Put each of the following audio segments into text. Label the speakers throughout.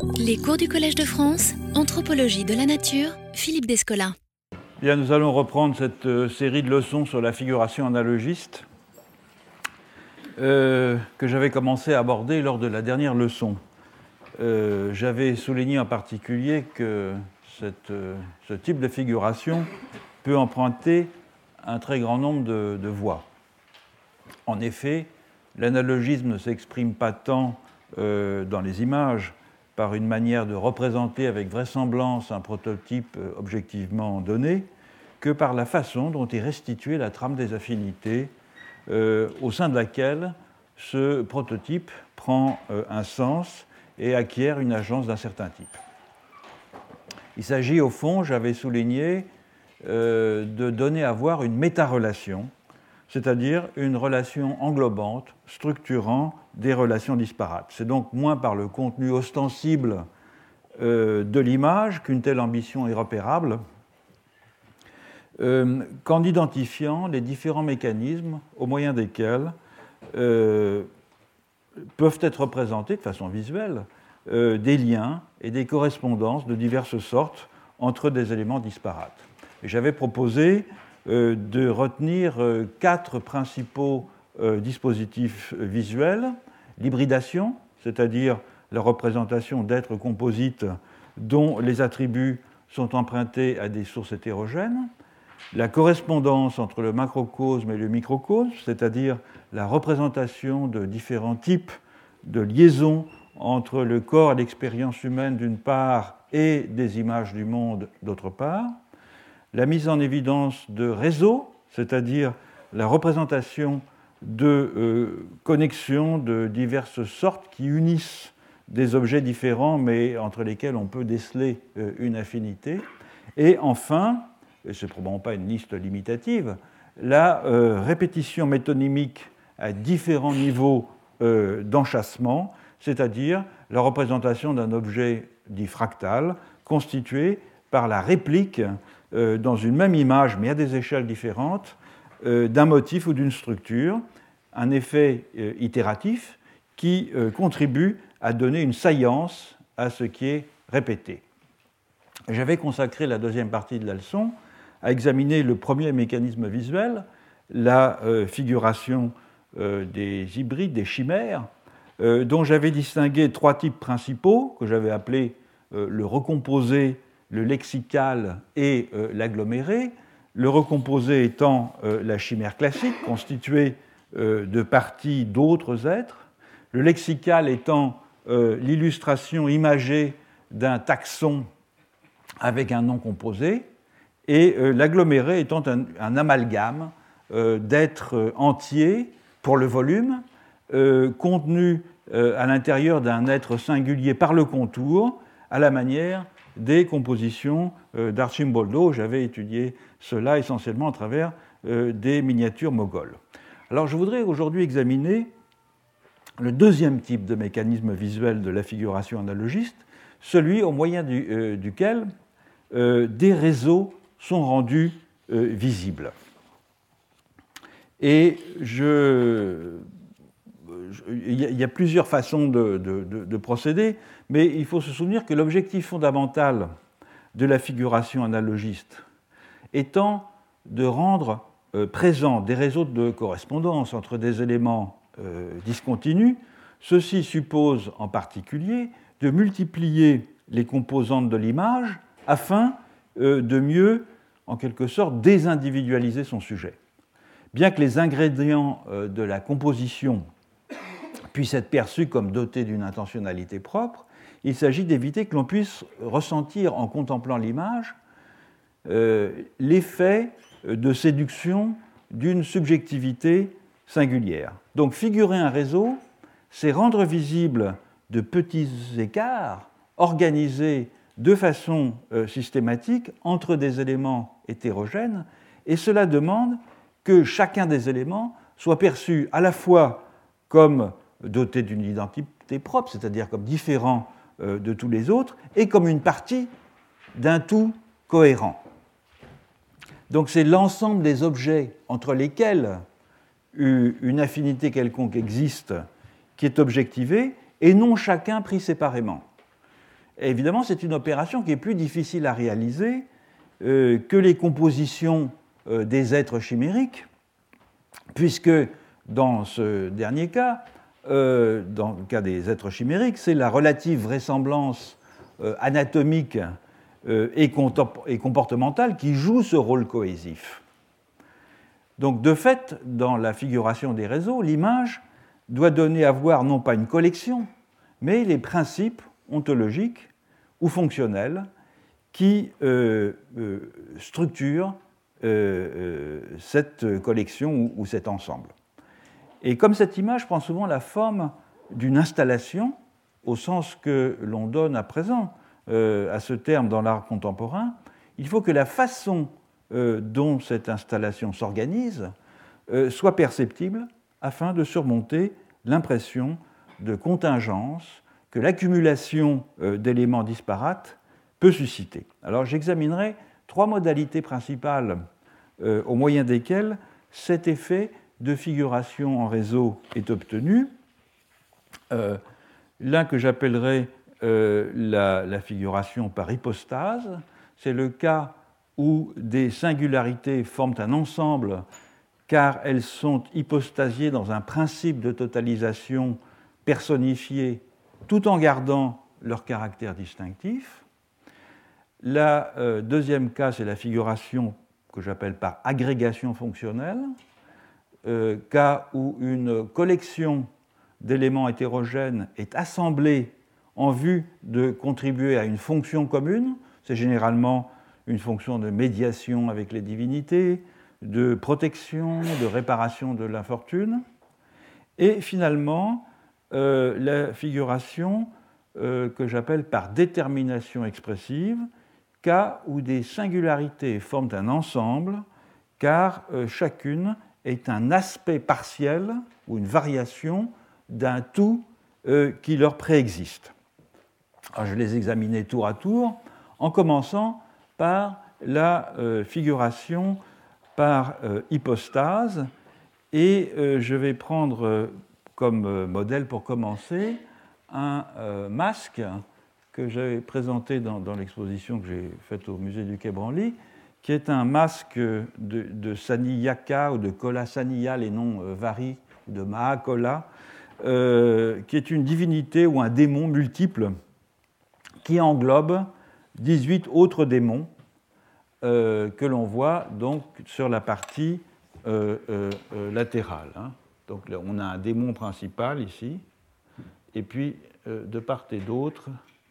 Speaker 1: Les cours du Collège de France, Anthropologie de la nature, Philippe Descola.
Speaker 2: Bien, nous allons reprendre cette série de leçons sur la figuration analogiste que j'avais commencé à aborder lors de la dernière leçon. J'avais souligné en particulier que ce type de figuration peut emprunter un très grand nombre de voies. En effet, l'analogisme ne s'exprime pas tant dans les images par une manière de représenter avec vraisemblance un prototype objectivement donné, que par la façon dont est restituée la trame des affinités, au sein de laquelle ce prototype prend un sens et acquiert une agence d'un certain type. Il s'agit au fond, j'avais souligné, de donner à voir une métarelation, c'est-à-dire une relation englobante, structurant des relations disparates. C'est donc moins par le contenu ostensible de l'image qu'une telle ambition est repérable, qu'en identifiant les différents mécanismes au moyen desquels peuvent être représentés de façon visuelle des liens et des correspondances de diverses sortes entre des éléments disparates. Et j'avais proposé de retenir 4 principaux dispositifs visuels: l'hybridation, c'est-à-dire la représentation d'êtres composites dont les attributs sont empruntés à des sources hétérogènes; la correspondance entre le macrocosme et le microcosme, c'est-à-dire la représentation de différents types de liaisons entre le corps et l'expérience humaine d'une part et des images du monde d'autre part; la mise en évidence de réseaux, c'est-à-dire la représentation de connexions de diverses sortes qui unissent des objets différents mais entre lesquels on peut déceler une affinité; et enfin, et ce n'est probablement pas une liste limitative, la répétition métonymique à différents niveaux d'enchâssement, c'est-à-dire la représentation d'un objet dit fractal constitué par la réplique dans une même image, mais à des échelles différentes, d'un motif ou d'une structure, un effet itératif qui contribue à donner une saillance à ce qui est répété. J'avais consacré la deuxième partie de la leçon à examiner le premier mécanisme visuel, la figuration des hybrides, des chimères, dont j'avais distingué 3 types principaux, que j'avais appelés le recomposé, le lexical et l'aggloméré. Le recomposé étant la chimère classique, constituée de parties d'autres êtres, le lexical étant l'illustration imagée d'un taxon avec un nom composé, et l'aggloméré étant un amalgame d'êtres entiers pour le volume, contenus à l'intérieur d'un être singulier par le contour, à la manière des compositions d'Arcimboldo. J'avais étudié cela essentiellement à travers des miniatures moghols. Alors je voudrais aujourd'hui examiner le deuxième type de mécanisme visuel de la figuration analogiste, celui au moyen duquel des réseaux sont rendus visibles. Et il y a plusieurs façons de procéder, mais il faut se souvenir que l'objectif fondamental de la figuration analogiste étant de rendre présents des réseaux de correspondance entre des éléments discontinus, ceci suppose en particulier de multiplier les composantes de l'image afin de mieux, en quelque sorte, désindividualiser son sujet. Bien que les ingrédients de la composition puissent être perçus comme dotés d'une intentionnalité propre, il s'agit d'éviter que l'on puisse ressentir en contemplant l'image l'effet de séduction d'une subjectivité singulière. Donc figurer un réseau, c'est rendre visible de petits écarts organisés de façon systématique entre des éléments hétérogènes, et cela demande que chacun des éléments soit perçu à la fois comme doté d'une identité propre, c'est-à-dire comme différent de tous les autres, et comme une partie d'un tout cohérent. Donc c'est l'ensemble des objets entre lesquels une affinité quelconque existe qui est objectivée, et non chacun pris séparément. Et évidemment, c'est une opération qui est plus difficile à réaliser que les compositions des êtres chimériques, puisque dans ce dernier cas, dans le cas des êtres chimériques, c'est la relative vraisemblance anatomique et comportementale qui joue ce rôle cohésif. Donc, de fait, dans la figuration des réseaux, l'image doit donner à voir non pas une collection, mais les principes ontologiques ou fonctionnels qui structurent cette collection ou cet ensemble. Et comme cette image prend souvent la forme d'une installation, au sens que l'on donne à présent à ce terme dans l'art contemporain, il faut que la façon dont cette installation s'organise soit perceptible afin de surmonter l'impression de contingence que l'accumulation d'éléments disparates peut susciter. Alors j'examinerai 3 modalités principales au moyen desquelles cet effet de figuration en réseau est obtenu. L'un que j'appellerai la figuration par hypostase, c'est le cas où des singularités forment un ensemble car elles sont hypostasiées dans un principe de totalisation personnifié tout en gardant leur caractère distinctif. Le deuxième cas, c'est la figuration que j'appelle par agrégation fonctionnelle, cas où une collection d'éléments hétérogènes est assemblée en vue de contribuer à une fonction commune. C'est généralement une fonction de médiation avec les divinités, de protection, de réparation de l'infortune. Et finalement, la figuration que j'appelle par détermination expressive, cas où des singularités forment un ensemble, car chacune est un aspect partiel ou une variation d'un tout qui leur préexiste. Alors, je vais les examiner tour à tour, en commençant par la figuration par hypostase, et je vais prendre comme modèle pour commencer un masque que j'avais présenté dans l'exposition que j'ai faite au musée du Quai Branly, qui est un masque de Saniyaka ou de Kola Saniya, les noms varient, de Mahakola, qui est une divinité ou un démon multiple qui englobe 18 autres démons que l'on voit donc sur la partie latérale. Donc là, on a un démon principal ici, et puis de part et d'autre,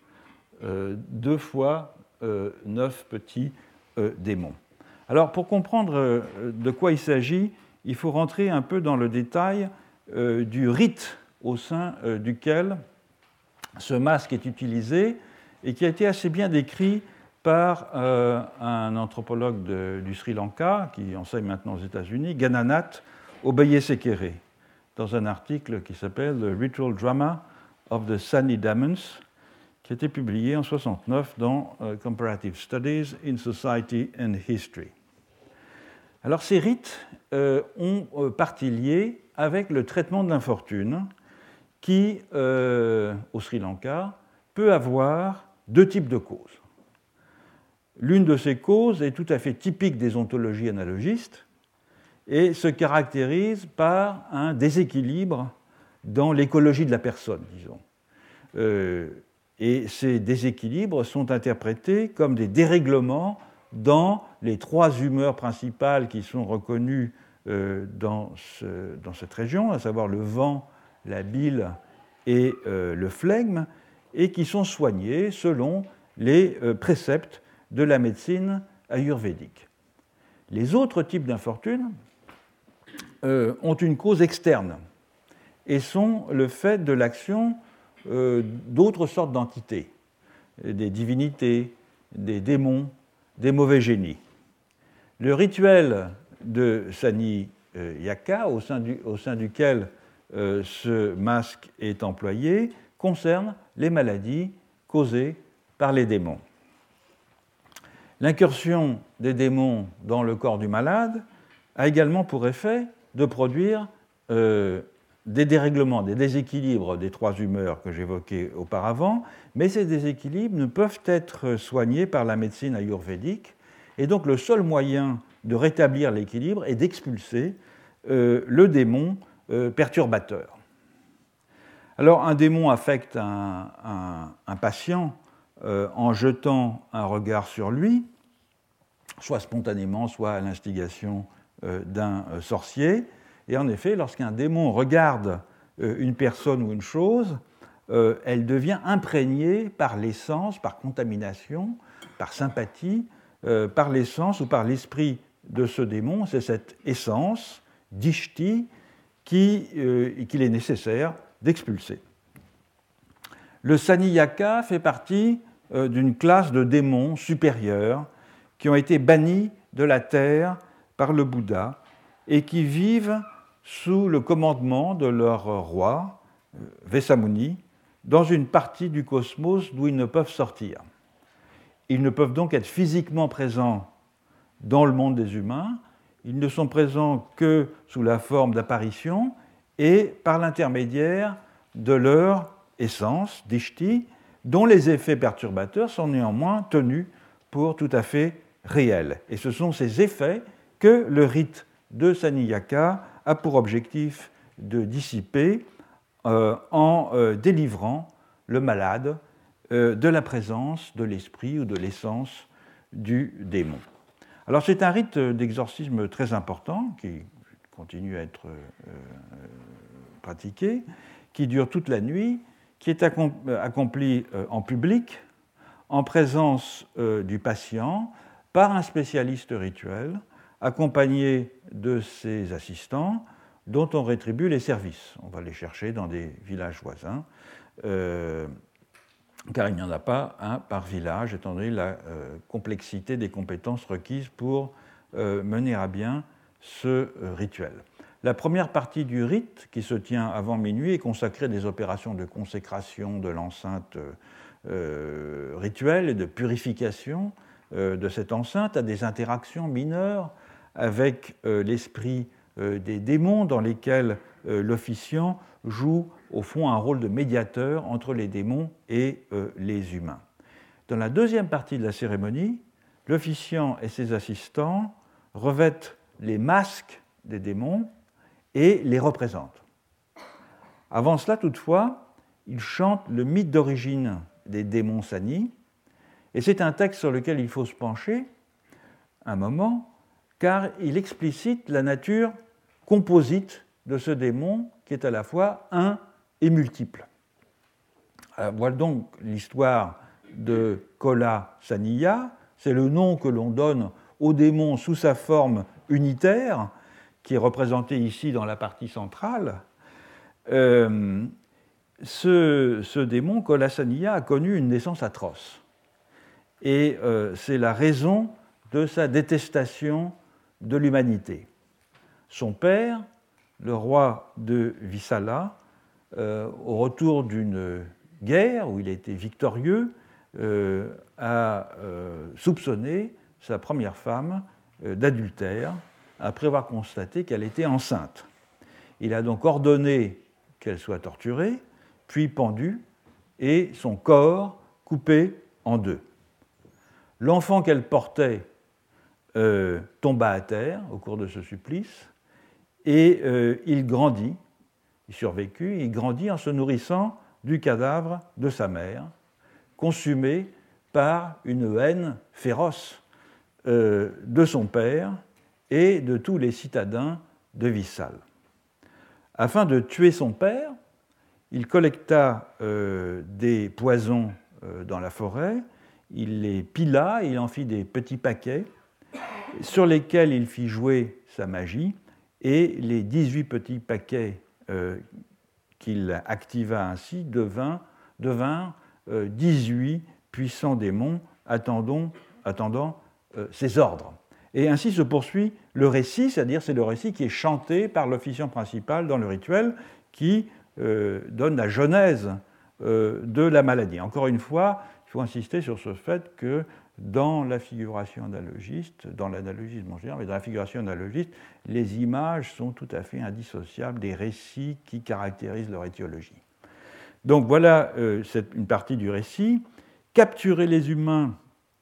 Speaker 2: 2 fois 9 petits démons. Alors, pour comprendre de quoi il s'agit, il faut rentrer un peu dans le détail du rite au sein duquel ce masque est utilisé et qui a été assez bien décrit par un anthropologue du Sri Lanka qui enseigne maintenant aux États-Unis, Gananath Obeyesekere, dans un article qui s'appelle The Ritual Drama of the Sani Demons, qui a été publié en 1969 dans Comparative Studies in Society and History. Alors ces rites ont partie liée avec le traitement de l'infortune qui, au Sri Lanka, peut avoir 2 types de causes. L'une de ces causes est tout à fait typique des ontologies analogistes et se caractérise par un déséquilibre dans l'écologie de la personne, disons. Et ces déséquilibres sont interprétés comme des dérèglements dans les 3 humeurs principales qui sont reconnues dans cette région, à savoir le vent, la bile et le flegme, et qui sont soignées selon les préceptes de la médecine ayurvédique. Les autres types d'infortunes ont une cause externe et sont le fait de l'action d'autres sortes d'entités, des divinités, des démons, des mauvais génies. Le rituel de Saniyaka, au sein duquel ce masque est employé, concerne les maladies causées par les démons. L'incursion des démons dans le corps du malade a également pour effet de produire des dérèglements, des déséquilibres des trois humeurs que j'évoquais auparavant, mais ces déséquilibres ne peuvent être soignés par la médecine ayurvédique, et donc le seul moyen de rétablir l'équilibre est d'expulser le démon perturbateur. Alors un démon affecte un patient en jetant un regard sur lui, soit spontanément, soit à l'instigation d'un sorcier. Et en effet, lorsqu'un démon regarde une personne ou une chose, elle devient imprégnée par l'essence, par contamination, par sympathie, par l'essence ou par l'esprit de ce démon. C'est cette essence, dishti, qu'il est nécessaire d'expulser. Le Saniyaka fait partie d'une classe de démons supérieurs qui ont été bannis de la terre par le Bouddha et qui vivent sous le commandement de leur roi, Vesamuni, dans une partie du cosmos d'où ils ne peuvent sortir. Ils ne peuvent donc être physiquement présents dans le monde des humains, ils ne sont présents que sous la forme d'apparitions et par l'intermédiaire de leur essence, dishti, dont les effets perturbateurs sont néanmoins tenus pour tout à fait réels. Et ce sont ces effets que le rite de Saniyaka a pour objectif de dissiper en délivrant le malade de la présence de l'esprit ou de l'essence du démon. Alors c'est un rite d'exorcisme très important qui continue à être pratiqué, qui dure toute la nuit, qui est accompli en public, en présence du patient, par un spécialiste rituel, accompagné de ses assistants, dont on rétribue les services. On va les chercher dans des villages voisins, car il n'y en a pas un par village, étant donné la complexité des compétences requises pour mener à bien ce rituel. La première partie du rite, qui se tient avant minuit, est consacrée à des opérations de consécration de l'enceinte rituelle et de purification de cette enceinte, à des interactions mineures avec l'esprit des démons, dans lesquels l'officiant joue au fond un rôle de médiateur entre les démons et les humains. Dans la deuxième partie de la cérémonie, l'officiant et ses assistants revêtent les masques des démons et les représentent. Avant cela, toutefois, ils chantent le mythe d'origine des démons Sani, et c'est un texte sur lequel il faut se pencher un moment, car il explicite la nature composite de ce démon qui est à la fois un et multiple. Alors, voilà donc l'histoire de Kola Saniya, c'est le nom que l'on donne au démon sous sa forme unitaire, qui est représenté ici dans la partie centrale. Ce démon, Kola Saniya, a connu une naissance atroce. Et c'est la raison de sa détestation de l'humanité. Son père, le roi de Visala, au retour d'une guerre où il a été victorieux, a soupçonné sa première femme d'adultère, après avoir constaté qu'elle était enceinte. Il a donc ordonné qu'elle soit torturée, puis pendue, et son corps coupé en deux. L'enfant qu'elle portait tomba à terre au cours de ce supplice, et il grandit, il survécut, il grandit en se nourrissant du cadavre de sa mère, consumé par une haine féroce de son père et de tous les citadins de Vissale. Afin de tuer son père, il collecta des poisons dans la forêt, il les pila, il en fit des petits paquets sur lesquels il fit jouer sa magie, et les 18 petits paquets qu'il activa ainsi devinrent 18 puissants démons attendant ses ordres. Et ainsi se poursuit le récit, c'est-à-dire c'est le récit qui est chanté par l'officiant principal dans le rituel qui donne la genèse de la maladie. Encore une fois, il faut insister sur ce fait que dans la figuration analogiste, dans l'analogisme en général, mais dans la figuration analogiste, les images sont tout à fait indissociables des récits qui caractérisent leur étiologie. Donc voilà une partie du récit. Capturer les humains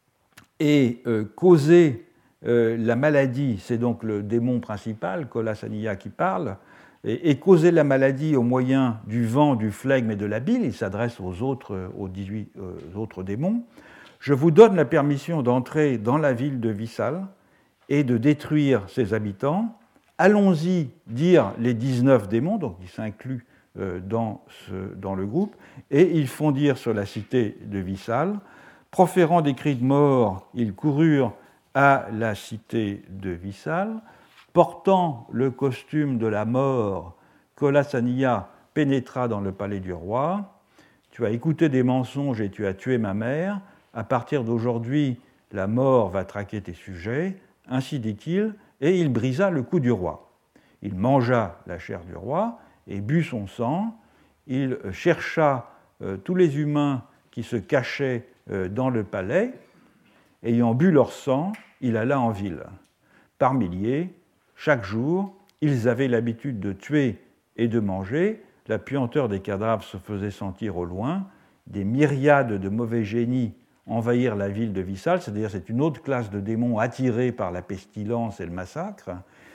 Speaker 2: et causer la maladie, c'est donc le démon principal, Kola Saniya, qui parle, et causer la maladie au moyen du vent, du flegme et de la bile. Il s'adresse aux 18 autres démons. Je vous donne la permission d'entrer dans la ville de Vissal et de détruire ses habitants. Allons-y, dire les 19 démons, donc ils s'incluent dans le groupe, et ils font dire sur la cité de Vissal. Proférant des cris de mort, ils coururent à la cité de Vissal. Portant le costume de la mort, Kola Saniya pénétra dans le palais du roi. Tu as écouté des mensonges et tu as tué ma mère. À partir d'aujourd'hui, la mort va traquer tes sujets. Ainsi dit-il, et il brisa le cou du roi. Il mangea la chair du roi et but son sang. Il chercha tous les humains qui se cachaient dans le palais. Ayant bu leur sang, il alla en ville. Par milliers, chaque jour, ils avaient l'habitude de tuer et de manger. La puanteur des cadavres se faisait sentir au loin. Des myriades de mauvais génies envahirent la ville de Vissal, c'est-à-dire c'est une autre classe de démons attirés par la pestilence et le massacre,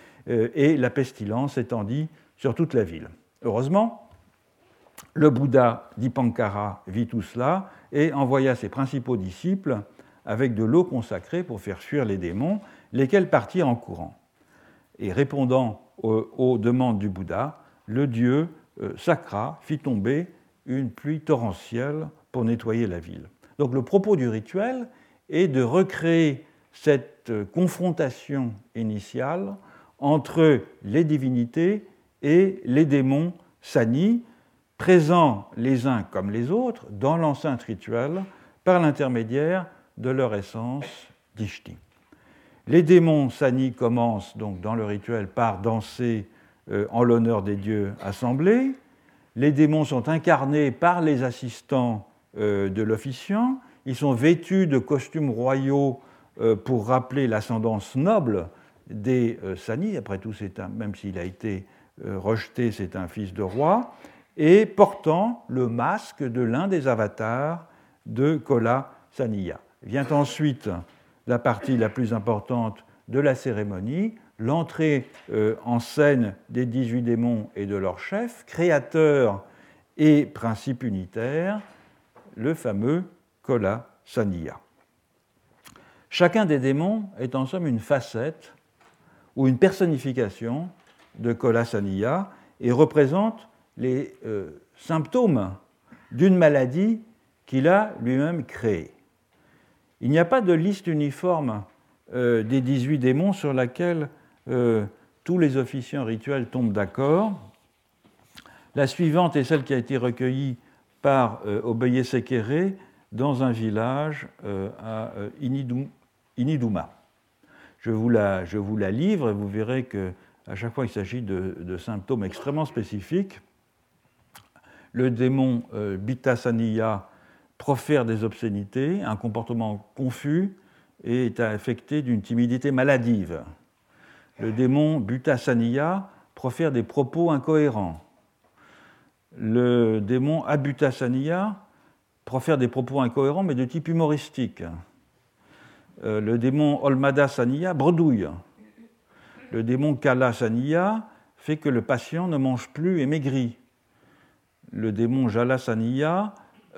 Speaker 2: et la pestilence s'étendit sur toute la ville. Heureusement, le Bouddha Dipankara vit tout cela et envoya ses principaux disciples avec de l'eau consacrée pour faire fuir les démons, lesquels partirent en courant. Et répondant aux demandes du Bouddha, le dieu Sakra fit tomber une pluie torrentielle pour nettoyer la ville. Donc le propos du rituel est de recréer cette confrontation initiale entre les divinités et les démons sani, présents les uns comme les autres dans l'enceinte rituelle par l'intermédiaire de leur essence d'Ishti. Les démons sani commencent donc dans le rituel par danser en l'honneur des dieux assemblés. Les démons sont incarnés par les assistants de l'officiant. Ils sont vêtus de costumes royaux pour rappeler l'ascendance noble des sani. Après tout, même s'il a été rejeté, c'est un fils de roi. Et portant le masque de l'un des avatars de Kola Saniya. Vient ensuite la partie la plus importante de la cérémonie, l'entrée en scène des 18 démons et de leur chef, créateur et principe unitaire, le fameux Kola Saniya. Chacun des démons est en somme une facette ou une personnification de Kola Saniya et représente les symptômes d'une maladie qu'il a lui-même créée. Il n'y a pas de liste uniforme des 18 démons sur laquelle tous les officiants rituels tombent d'accord. La suivante est celle qui a été recueillie par Oboye Sekere dans un village à Iniduma. Je vous la livre et vous verrez qu'à chaque fois qu'il s'agit de symptômes extrêmement spécifiques, le démon Bita Saniya profère des obscénités, un comportement confus et est affecté d'une timidité maladive. Le démon Butta Saniya profère des propos incohérents. Le démon Abutta Saniya profère des propos incohérents mais de type humoristique. Le démon Olmada Saniya bredouille. Le démon Kala Saniya fait que le patient ne mange plus et maigrit. Le démon Jala Saniya,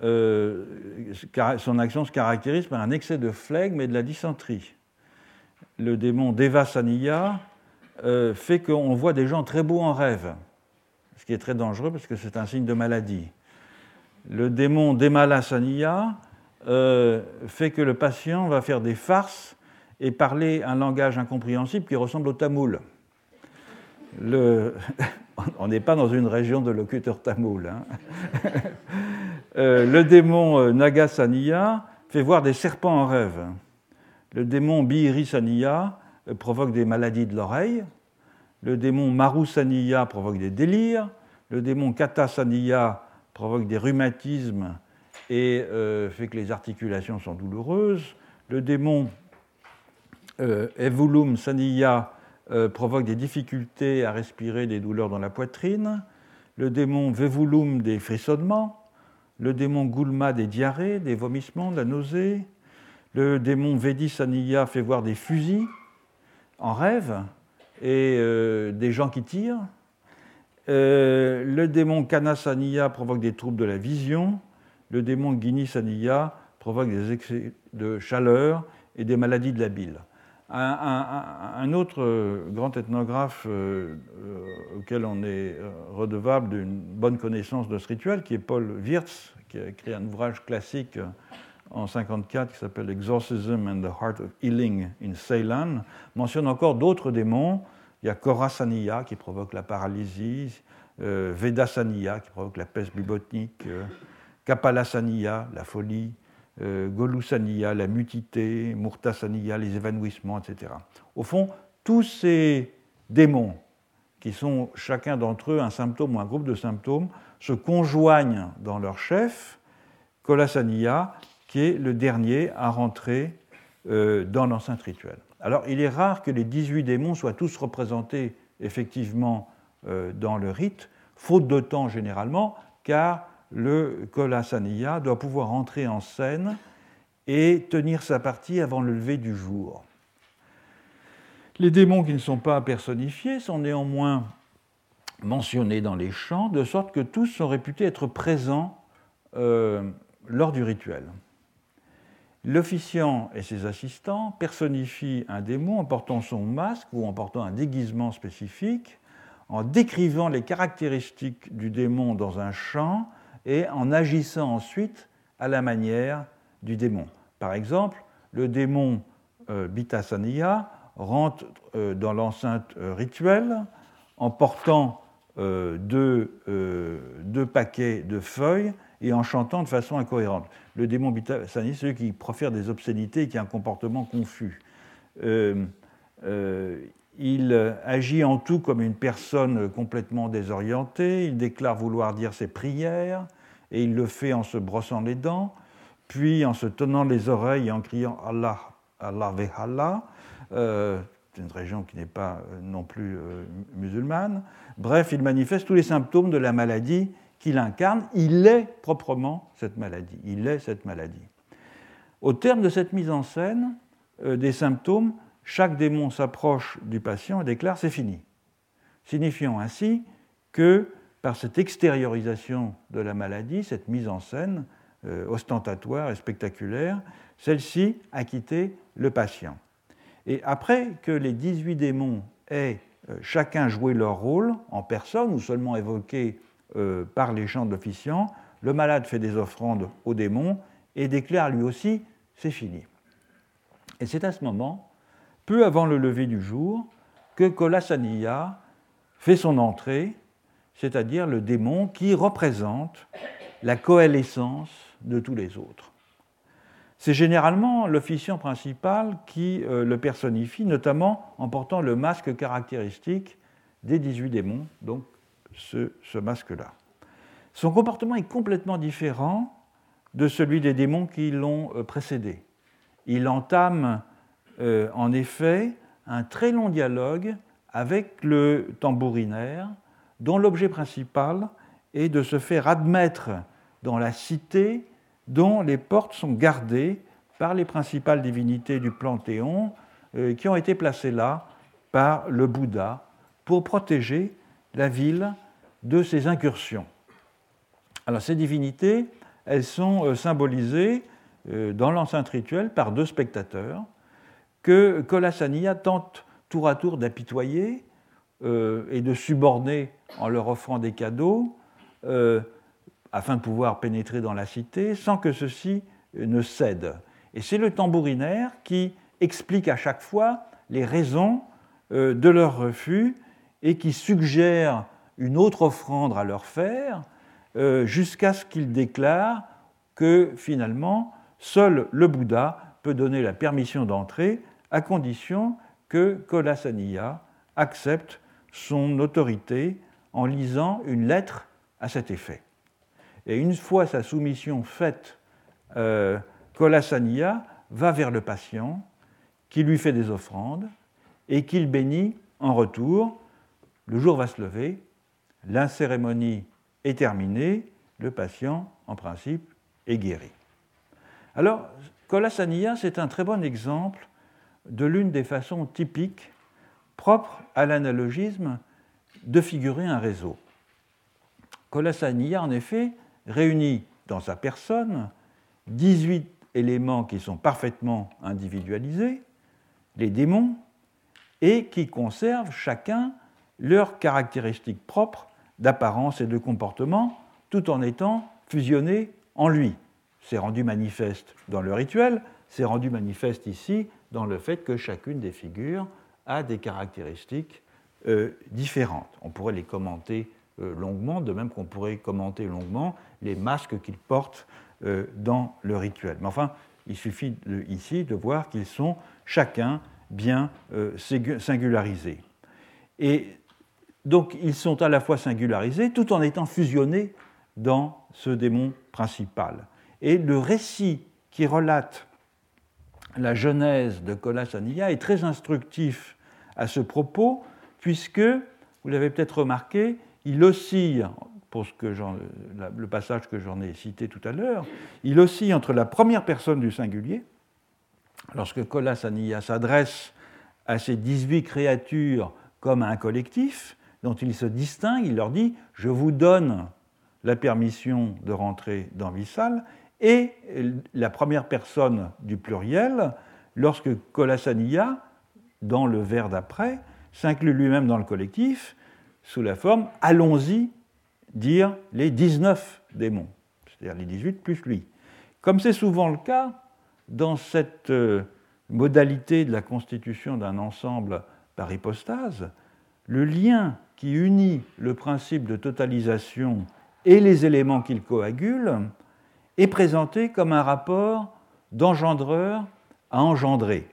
Speaker 2: son action se caractérise par un excès de flegme et de la dysenterie. Le démon Deva Saniya fait qu'on voit des gens très beaux en rêve, ce qui est très dangereux parce que c'est un signe de maladie. Le démon Demala Saniya fait que le patient va faire des farces et parler un langage incompréhensible qui ressemble au tamoul. On n'est pas dans une région de locuteurs tamoul. Le démon Naga Saniya fait voir des serpents en rêve. Le démon Bihiri Saniya provoque des maladies de l'oreille. Le démon Maru Saniya provoque des délires. Le démon Kata Saniya provoque des rhumatismes et fait que les articulations sont douloureuses. Le démon Evulum Saniya provoque des difficultés à respirer, des douleurs dans la poitrine. Le démon Vevulum des frissonnements. Le démon Gulma des diarrhées, des vomissements, de la nausée. Le démon Vedisaniya fait voir des fusils en rêve et des gens qui tirent. Le démon Kanasaniya provoque des troubles de la vision. Le démon Ginisaniya provoque des excès de chaleur et des maladies de la bile. Un autre grand ethnographe auquel on est redevable d'une bonne connaissance de ce rituel, qui est Paul Wirtz, qui a écrit un ouvrage classique en 1954 qui s'appelle Exorcism and the Heart of Healing in Ceylan, mentionne encore d'autres démons. Il y a Korasaniya qui provoque la paralysie, Vedasaniya qui provoque la peste bubonique, Kapalasaniya, la folie, Golusaniya, la mutité, Murtasaniya, les évanouissements, etc. Au fond, tous ces démons, qui sont chacun d'entre eux un symptôme ou un groupe de symptômes, se conjoignent dans leur chef, Kolasaniya, qui est le dernier à rentrer dans l'enceinte rituelle. Alors, il est rare que les 18 démons soient tous représentés effectivement dans le rite, faute de temps généralement, car le Kolasaniya doit pouvoir entrer en scène et tenir sa partie avant le lever du jour. Les démons qui ne sont pas personnifiés sont néanmoins mentionnés dans les chants, de sorte que tous sont réputés être présents lors du rituel. L'officiant et ses assistants personnifient un démon en portant son masque ou en portant un déguisement spécifique, en décrivant les caractéristiques du démon dans un chant et en agissant ensuite à la manière du démon. Par exemple, le démon Bitasaniya rentre dans l'enceinte rituelle en portant deux paquets de feuilles et en chantant de façon incohérente. Le démon Bitasaniya, c'est celui qui profère des obscénités et qui a un comportement confus. Il agit en tout comme une personne complètement désorientée, il déclare vouloir dire ses prières, et il le fait en se brossant les dents, puis en se tenant les oreilles et en criant « Allah, Allah ve'Allah », c'est une région qui n'est pas non plus musulmane. Bref, il manifeste tous les symptômes de la maladie qu'il incarne. Il est proprement cette maladie. Il est cette maladie. Au terme de cette mise en scène des symptômes, chaque démon s'approche du patient et déclare « c'est fini », signifiant ainsi que par cette extériorisation de la maladie, cette mise en scène ostentatoire et spectaculaire, celle-ci a quitté le patient. Et après que les 18 démons aient chacun joué leur rôle en personne ou seulement évoqué par les chants de l'officiant, le malade fait des offrandes aux démons et déclare lui aussi « c'est fini ». Et c'est à ce moment, peu avant le lever du jour, que Kolasaniya fait son entrée, c'est-à-dire le démon qui représente la coalescence de tous les autres. C'est généralement l'officiant principal qui le personnifie, notamment en portant le masque caractéristique des 18 démons, donc ce masque-là. Son comportement est complètement différent de celui des démons qui l'ont précédé. Il entame en effet un très long dialogue avec le tambourinaire, dont l'objet principal est de se faire admettre dans la cité dont les portes sont gardées par les principales divinités du Panthéon qui ont été placées là par le Bouddha pour protéger la ville de ces incursions. Alors ces divinités, elles sont symbolisées dans l'enceinte rituelle par deux spectateurs que Kolasaniya tente tour à tour d'apitoyer et de suborner en leur offrant des cadeaux afin de pouvoir pénétrer dans la cité sans que ceux-ci ne cèdent. Et c'est le tambourinaire qui explique à chaque fois les raisons de leur refus et qui suggère une autre offrande à leur faire jusqu'à ce qu'ils déclarent que finalement seul le Bouddha peut donner la permission d'entrer à condition que Kolasaniya accepte son autorité en lisant une lettre à cet effet. Et une fois sa soumission faite, Kolasaniya va vers le patient, qui lui fait des offrandes et qu'il bénit en retour. Le jour va se lever, la cérémonie est terminée, le patient, en principe, est guéri. Alors, Kolasaniya, c'est un très bon exemple de l'une des façons typiques propres à l'analogisme de figurer un réseau. Kolasaniya, en effet, réunit dans sa personne 18 éléments qui sont parfaitement individualisés, les démons, et qui conservent chacun leurs caractéristiques propres d'apparence et de comportement, tout en étant fusionnés en lui. C'est rendu manifeste dans le rituel, c'est rendu manifeste ici dans le fait que chacune des figures a des caractéristiques différentes. On pourrait les commenter longuement, de même qu'on pourrait commenter longuement les masques qu'ils portent dans le rituel. Mais enfin, il suffit ici de voir qu'ils sont chacun bien singularisés. Et donc, ils sont à la fois singularisés tout en étant fusionnés dans ce démon principal. Et le récit qui relate la genèse de Kolasaniya est très instructif à ce propos, puisque, vous l'avez peut-être remarqué, il oscille, pour le passage que j'en ai cité tout à l'heure, il oscille entre la première personne du singulier, lorsque Kolasaniya s'adresse à ces 18 créatures comme à un collectif, dont il se distingue, il leur dit « Je vous donne la permission de rentrer dans Vissal », et la première personne du pluriel, lorsque Kolasaniya, dans le vers d'après, s'inclut lui-même dans le collectif, sous la forme « Allons-y dire les 19 démons », c'est-à-dire les 18 plus lui. Comme c'est souvent le cas, dans cette modalité de la constitution d'un ensemble par hypostase, le lien qui unit le principe de totalisation et les éléments qu'il coagule est présenté comme un rapport d'engendreur à engendré.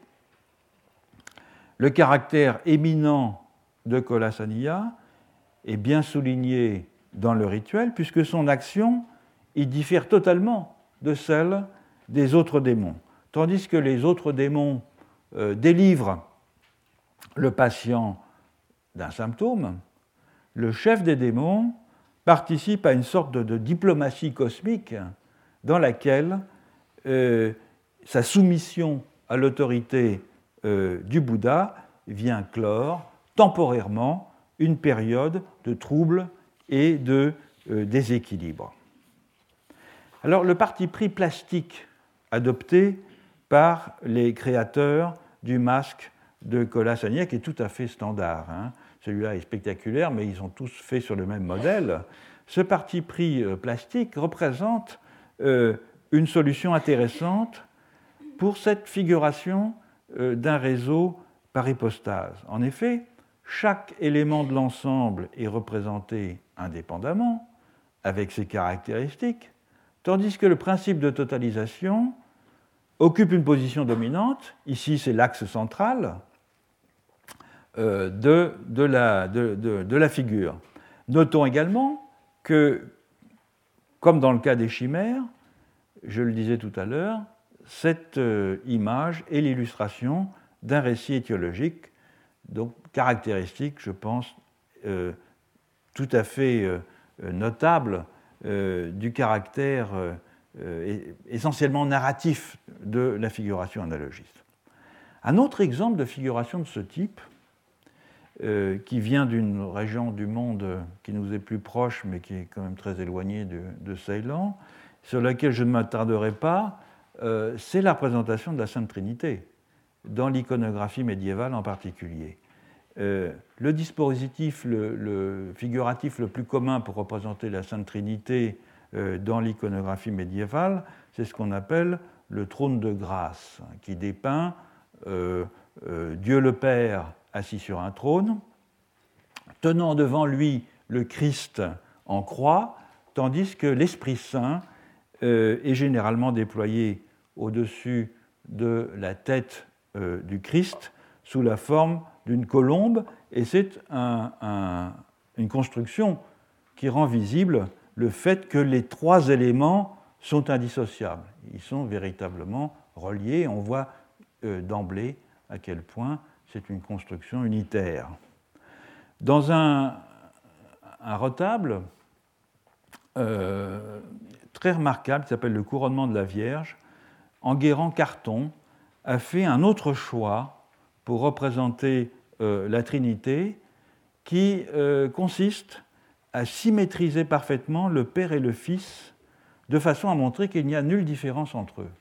Speaker 2: Le caractère éminent de Kolasaniya est bien souligné dans le rituel, puisque son action y diffère totalement de celle des autres démons. Tandis que les autres démons délivrent le patient d'un symptôme, le chef des démons participe à une sorte de diplomatie cosmique dans laquelle sa soumission à l'autorité du Bouddha vient clore temporairement une période de trouble et de déséquilibre. Alors, le parti pris plastique adopté par les créateurs du masque de Kolasaniya, qui est tout à fait standard. Celui-là est spectaculaire, mais ils sont tous faits sur le même modèle. Ce parti pris plastique représente une solution intéressante pour cette figuration d'un réseau par hypostase. En effet, chaque élément de l'ensemble est représenté indépendamment, avec ses caractéristiques, tandis que le principe de totalisation occupe une position dominante. Ici, c'est l'axe central de la figure. Notons également que, comme dans le cas des chimères, je le disais tout à l'heure, cette image est l'illustration d'un récit étiologique, donc caractéristique, je pense, tout à fait notable du caractère essentiellement narratif de la figuration analogiste. Un autre exemple de figuration de ce type, qui vient d'une région du monde qui nous est plus proche, mais qui est quand même très éloignée de Ceylan, sur laquelle je ne m'attarderai pas, c'est la représentation de la Sainte Trinité, dans l'iconographie médiévale en particulier. Le dispositif le figuratif le plus commun pour représenter la Sainte Trinité dans l'iconographie médiévale, c'est ce qu'on appelle le trône de grâce, qui dépeint Dieu le Père assis sur un trône, tenant devant lui le Christ en croix, tandis que l'Esprit Saint est généralement déployé au-dessus de la tête du Christ sous la forme d'une colombe, et c'est une construction qui rend visible le fait que les trois éléments sont indissociables. Ils sont véritablement reliés. On voit d'emblée à quel point c'est une construction unitaire. Dans un retable très remarquable qui s'appelle le couronnement de la Vierge, Enguerrand Carton a fait un autre choix pour représenter la Trinité qui consiste à symétriser parfaitement le Père et le Fils de façon à montrer qu'il n'y a nulle différence entre eux.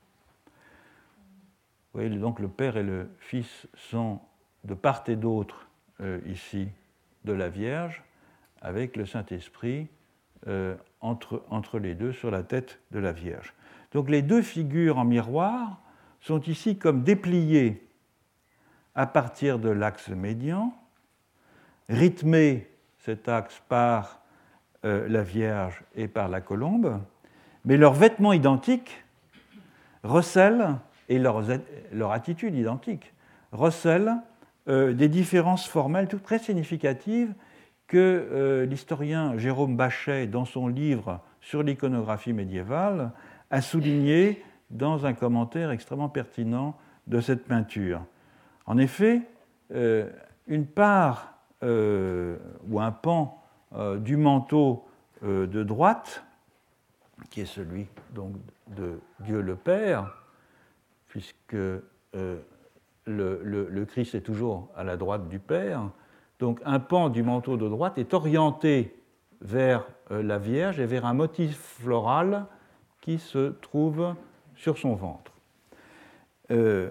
Speaker 2: Vous voyez, donc le Père et le Fils sont de part et d'autre ici de la Vierge, avec le Saint-Esprit entre les deux sur la tête de la Vierge. Donc les deux figures en miroir sont ici comme dépliées à partir de l'axe médian, rythmé cet axe par la Vierge et par la colombe, mais leurs vêtements identiques recèlent, et leur attitude identique, recèlent des différences formelles très significatives que l'historien Jérôme Bachet, dans son livre sur l'iconographie médiévale, a souligné dans un commentaire extrêmement pertinent de cette peinture. En effet, une part ou un pan du manteau de droite, qui est celui donc de Dieu le Père, puisque le Christ est toujours à la droite du Père, donc un pan du manteau de droite est orienté vers la Vierge et vers un motif floral qui se trouve sur son ventre. Ce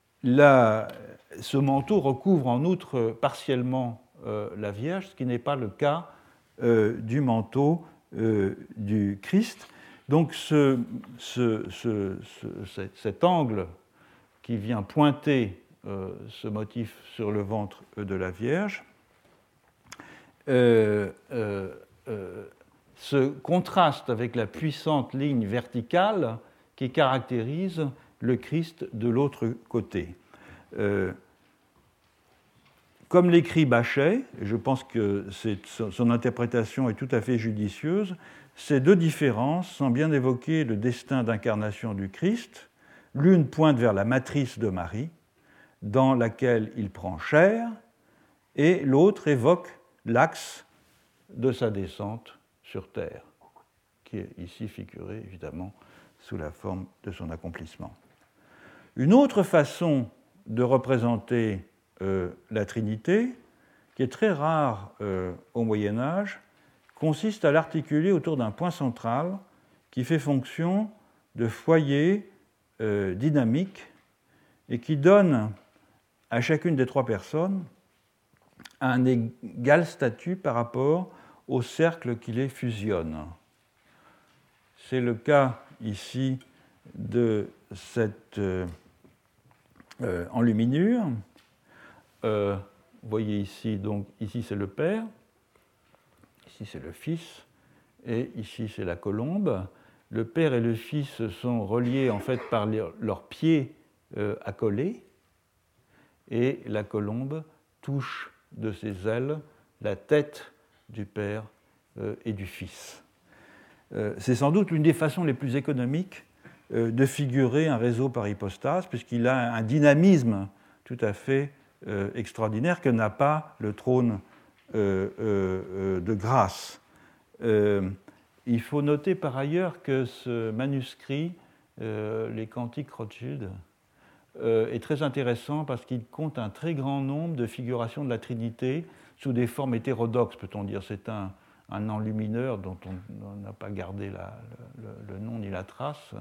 Speaker 2: manteau recouvre en outre partiellement la Vierge, ce qui n'est pas le cas du manteau du Christ. Donc cet angle qui vient pointer ce motif sur le ventre de la Vierge se contraste avec la puissante ligne verticale qui caractérise le Christ de l'autre côté. Comme l'écrit Bachet, et je pense que son interprétation est tout à fait judicieuse, ces deux différences semblent bien évoquer le destin d'incarnation du Christ. L'une pointe vers la matrice de Marie, dans laquelle il prend chair, et l'autre évoque l'axe de sa descente sur terre, qui est ici figuré évidemment sous la forme de son accomplissement. Une autre façon de représenter la Trinité, qui est très rare au Moyen-Âge, consiste à l'articuler autour d'un point central qui fait fonction de foyer dynamique et qui donne à chacune des trois personnes un égal statut par rapport au cercle qui les fusionne. C'est le cas ici de cette enluminure. Vous voyez ici, donc ici c'est le Père, ici c'est le Fils, et ici c'est la colombe. Le Père et le Fils sont reliés en fait par leurs pieds accolés, et la colombe touche de ses ailes la tête du Père et du Fils. C'est sans doute l'une des façons les plus économiques de figurer un réseau par hypostase, puisqu'il a un dynamisme tout à fait extraordinaire que n'a pas le trône de grâce. Il faut noter par ailleurs que ce manuscrit, les Cantiques Rothschild, est très intéressant parce qu'il compte un très grand nombre de figurations de la Trinité sous des formes hétérodoxes, peut-on dire. C'est un enlumineur dont on n'a pas gardé le nom ni la trace,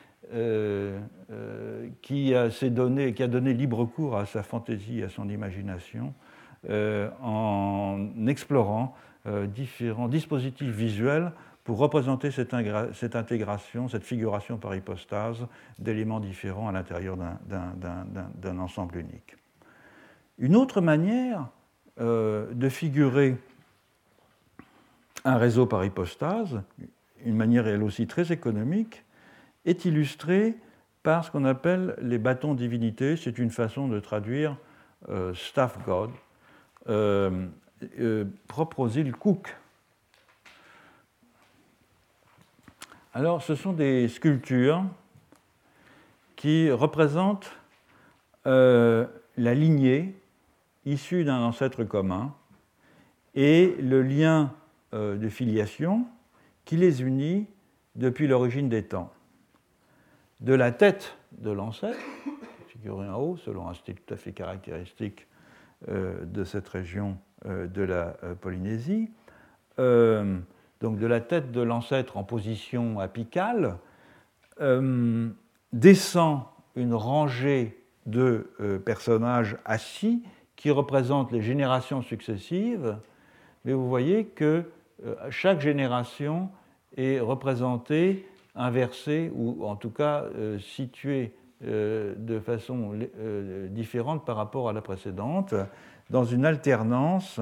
Speaker 2: qui a donné libre cours à sa fantaisie et à son imagination en explorant différents dispositifs visuels pour représenter cette intégration, cette figuration par hypostase d'éléments différents à l'intérieur d'un ensemble unique. Une autre manière de figurer un réseau par hypostase, une manière elle aussi très économique, est illustrée par ce qu'on appelle les bâtons divinités. C'est une façon de traduire staff god, propre aux îles Cook. Alors, ce sont des sculptures qui représente la lignée issue d'un ancêtre commun et le lien de filiation qui les unit depuis l'origine des temps. De la tête de l'ancêtre, figurée en haut, selon un style tout à fait caractéristique de cette région de la Polynésie, donc de la tête de l'ancêtre en position apicale, descend une rangée de personnages assis qui représentent les générations successives, mais vous voyez que chaque génération est représentée, inversée, ou en tout cas située de façon différente par rapport à la précédente, dans une alternance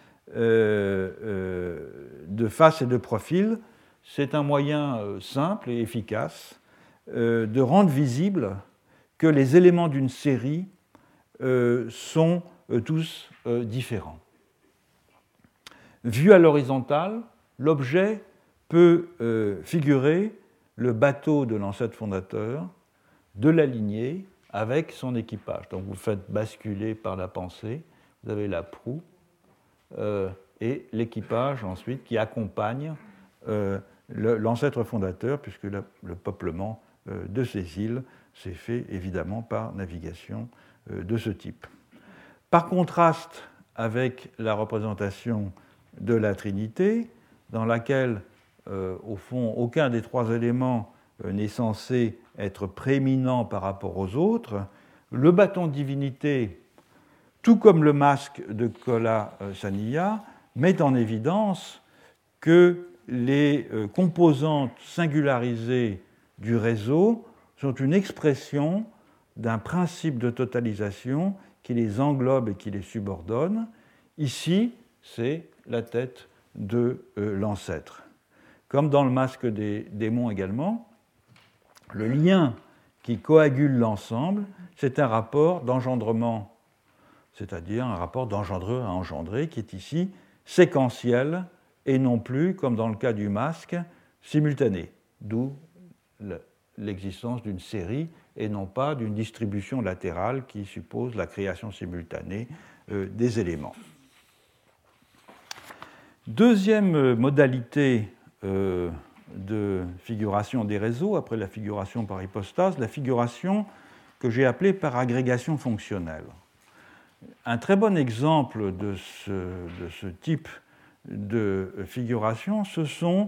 Speaker 2: de face et de profil. C'est un moyen simple et efficace de rendre visible que les éléments d'une série sont tous différents. Vu à l'horizontale, l'objet peut figurer le bateau de l'ancêtre fondateur, de la lignée, avec son équipage. Donc vous faites basculer par la pensée, vous avez la proue et l'équipage ensuite qui accompagne l'ancêtre fondateur, puisque le peuplement de ces îles s'est fait évidemment par navigation de ce type. Par contraste avec la représentation de la Trinité, dans laquelle, au fond, aucun des trois éléments n'est censé être prééminent par rapport aux autres, le bâton de divinité, tout comme le masque de Kola Saniyya, met en évidence que les composantes singularisées du réseau sont une expression d'un principe de totalisation qui les englobe et qui les subordonne. Ici, c'est la tête de l'ancêtre. Comme dans le masque des démons également, le lien qui coagule l'ensemble, c'est un rapport d'engendrement, c'est-à-dire un rapport d'engendreur à engendré, qui est ici séquentiel et non plus, comme dans le cas du masque, simultané, d'où l'existence d'une série et non pas d'une distribution latérale qui suppose la création simultanée des éléments. Deuxième modalité de figuration des réseaux, après la figuration par hypostase, la figuration que j'ai appelée par agrégation fonctionnelle. Un très bon exemple de ce type de figuration, ce sont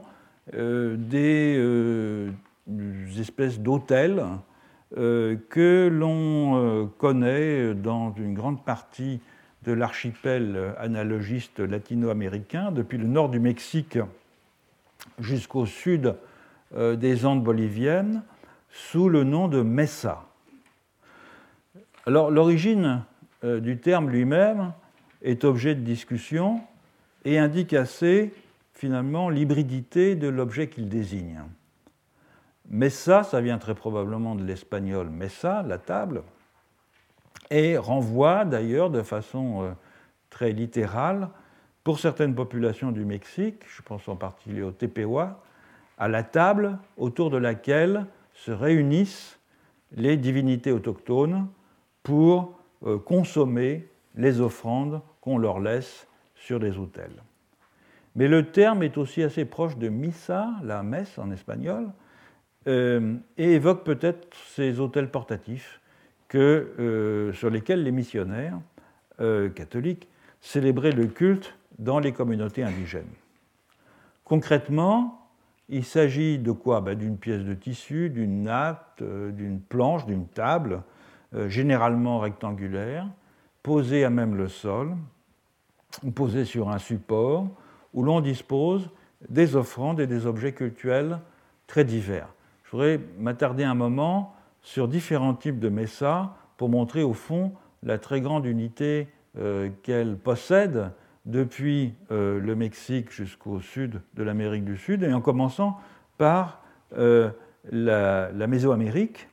Speaker 2: des espèces d'hôtels que l'on connaît dans une grande partie de l'archipel analogiste latino-américain, depuis le nord du Mexique jusqu'au sud des Andes boliviennes, sous le nom de mesa. Alors, l'origine du terme lui-même est objet de discussion et indique assez, finalement, l'hybridité de l'objet qu'il désigne. Mesa, ça vient très probablement de l'espagnol mesa, la table, et renvoie d'ailleurs de façon très littérale, pour certaines populations du Mexique, je pense en particulier au Tepehua, à la table autour de laquelle se réunissent les divinités autochtones pour consommer les offrandes qu'on leur laisse sur les autels. Mais le terme est aussi assez proche de misa, la messe en espagnol, et évoque peut-être ces autels portatifs sur lesquels les missionnaires catholiques célébraient le culte dans les communautés indigènes. Concrètement, il s'agit de quoi ? D'une pièce de tissu, d'une natte, d'une planche, d'une table, généralement rectangulaire, posée à même le sol, ou posée sur un support, où l'on dispose des offrandes et des objets cultuels très divers. Je voudrais m'attarder un moment sur différents types de messas pour montrer au fond la très grande unité qu'elle possède depuis le Mexique jusqu'au sud de l'Amérique du Sud, et en commençant par la Mésoamérique.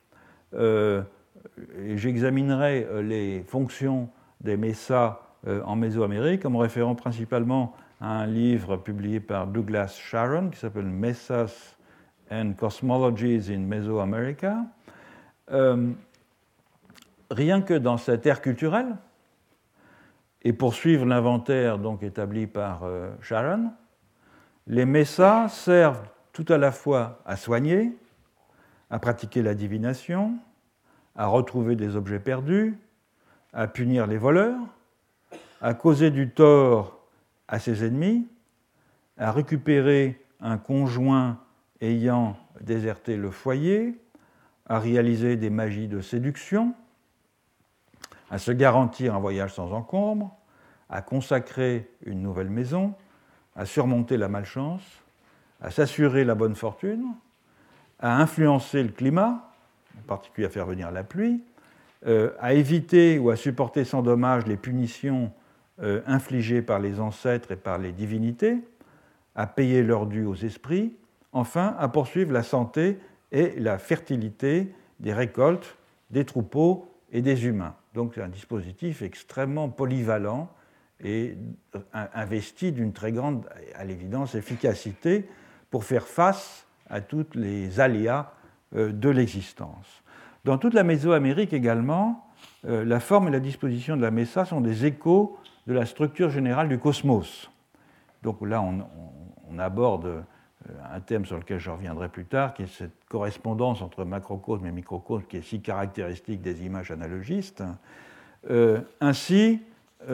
Speaker 2: J'examinerai les fonctions des messas en Mésoamérique en me référant principalement à un livre publié par Douglas Sharon qui s'appelle Messas and Cosmologies in Mesoamerica. Rien que dans cette ère culturelle, et pour suivre l'inventaire donc établi par Sharon, les messas servent tout à la fois à soigner, à pratiquer la divination, à retrouver des objets perdus, à punir les voleurs, à causer du tort à ses ennemis, à récupérer un conjoint ayant déserté le foyer, à réaliser des magies de séduction, à se garantir un voyage sans encombre, à consacrer une nouvelle maison, à surmonter la malchance, à s'assurer la bonne fortune, à influencer le climat, en particulier à faire venir la pluie, à éviter ou à supporter sans dommage les punitions infligées par les ancêtres et par les divinités, à payer leur dû aux esprits, enfin à poursuivre la santé et la fertilité des récoltes, des troupeaux et des humains. Donc c'est un dispositif extrêmement polyvalent et investi d'une très grande, à l'évidence, efficacité pour faire face à tous les aléas de l'existence. Dans toute la Mésoamérique également, la forme et la disposition de la Mesa sont des échos de la structure générale du cosmos. Donc là, on aborde un thème sur lequel je reviendrai plus tard, qui est cette correspondance entre macrocosme et microcosme qui est si caractéristique des images analogistes. Ainsi,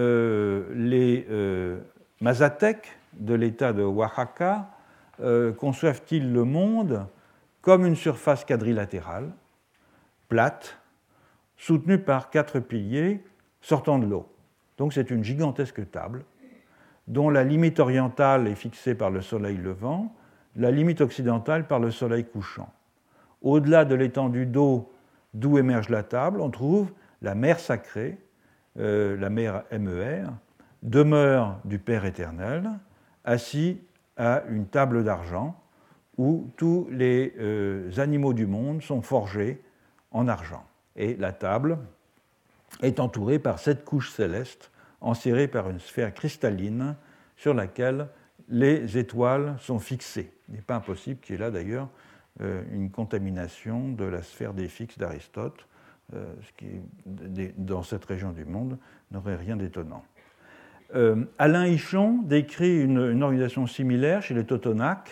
Speaker 2: les Mazatèques de l'État de Oaxaca conçoivent-ils le monde comme une surface quadrilatérale, plate, soutenue par 4 piliers sortant de l'eau. Donc c'est une gigantesque table dont la limite orientale est fixée par le soleil levant, la limite occidentale par le soleil couchant. Au-delà de l'étendue d'eau d'où émerge la table, on trouve la mer sacrée, la mer MER, demeure du Père éternel, assis à une table d'argent où tous les animaux du monde sont forgés en argent. Et la table est entourée par 7 couches célestes, enserrées par une sphère cristalline sur laquelle les étoiles sont fixées. Il n'est pas impossible qu'il y ait là d'ailleurs une contamination de la sphère des fixes d'Aristote, ce qui, dans cette région du monde, n'aurait rien d'étonnant. Alain Hichon décrit une organisation similaire chez les Totonacs.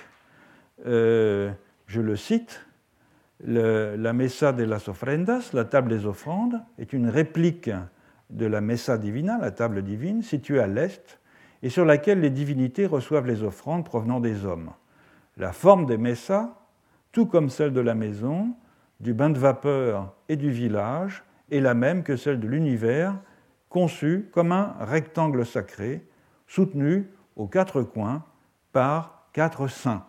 Speaker 2: Je le cite, la Mesa de las Ofrendas, la table des offrandes, est une réplique de la Mesa Divina, la table divine, située à l'est, et sur laquelle les divinités reçoivent les offrandes provenant des hommes. La forme des Mesas, tout comme celle de la maison, du bain de vapeur et du village, est la même que celle de l'univers, conçu comme un rectangle sacré, soutenu aux 4 coins par 4 saints.